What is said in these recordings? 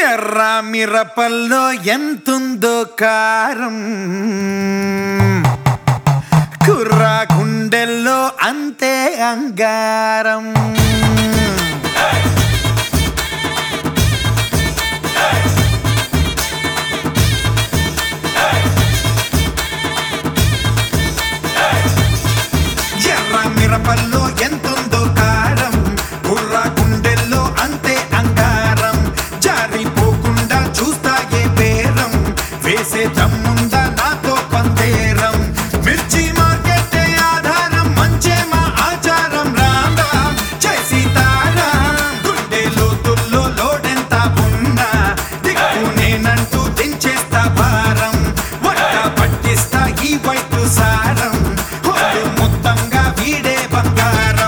ఎర్ర మిరపల్లో ఎంతుందో కారం, కుర్ర గుండెల్లో అంతే అంగారం. ఎర్ర మిరపల్లో ఎంతుందో కారం, కుర్ర గుండెల్లో అంతే అంగారం. జారిపోకుండా చూస్తాగే బేరం, వేసే దమ్ముందా నాతో పందేరం. మిర్చి మార్కెట్టే ఆధారం, మంచే మా ఆచారం. రామ్ రామ్ జై సీతారాం. గుండె లోతుల్లో లోడెంత ఉన్నా దిక్కు నేనంటూ దించేస్తా భారం. వంట పట్టిస్తా ఈ వైపు సారం, హోలు మొత్తంగా వీడే బంగారం.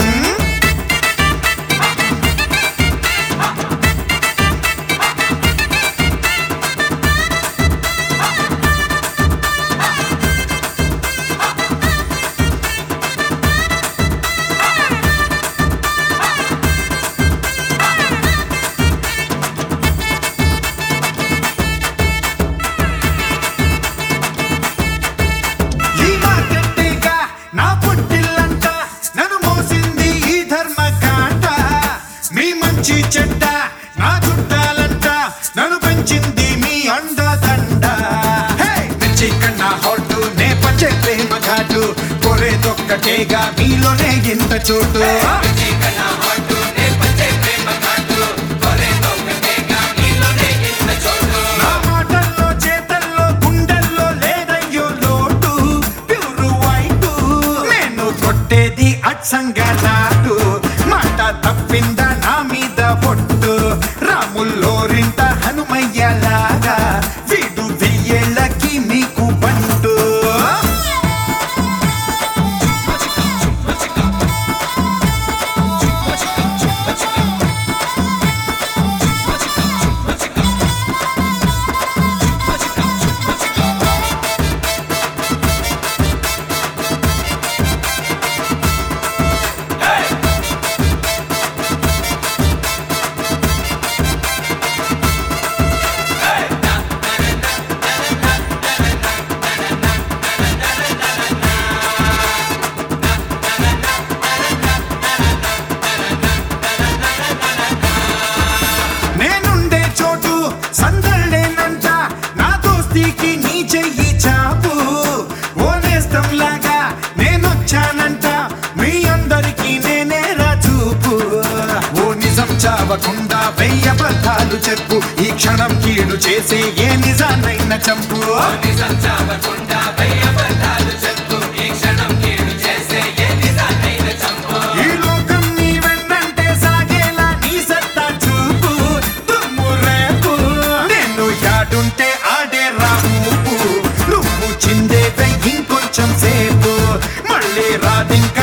ఈ మార్కెట్టేగా నా పుట్టిల్లంట, నన్ను మోసింది ఈ ధర్మకాండ. మీ మంచి చెడ్డ నా చుట్టాలంట, నన్ను పెంచింది మీ అండదండ. హే! మిర్చి కన్నా హాటు, నే పంచే ప్రేమ ఘాటు, కోరేదొక్కటేగా మీలోనే ఇంత చోటు. నా మాటల్లో చేతల్లో గుండెల్లో లేదయ్యో లోటు, ప్యూరు వైటు నేను కొట్టేది అచ్చంగా నాటు. మాట తప్పిందా నా మీద పొట్టు, రాముల్లోరింత హనుమయ్యలాగా వీడు వెయ్యేళ్ళకి మీకు బంటు. నేనుండే చోటు సందళ్ళేనంట, నా దోస్తీకి నీ చెయ్యి చాపు. ఓనేస్తంలాగా నేనొచ్చానంట, మీ అందరికీ నేనేరా చూపు. ఓ నిజం చావకుండా వెయ్యబద్ధాలు చెప్పు, ఈ క్షణం కీడు చేసే ఏ నిజాన్నైనా చంపు. ఈ లోకం నీ వెన్నంటే సాగేలా నీ సత్తా చూపు. తుమ్ము రేపు నేను యాడుంటే ఆడే రాము, నువ్వు చిందేవే ఇంకొంచెం సేపు. మళ్ళీ రాదింక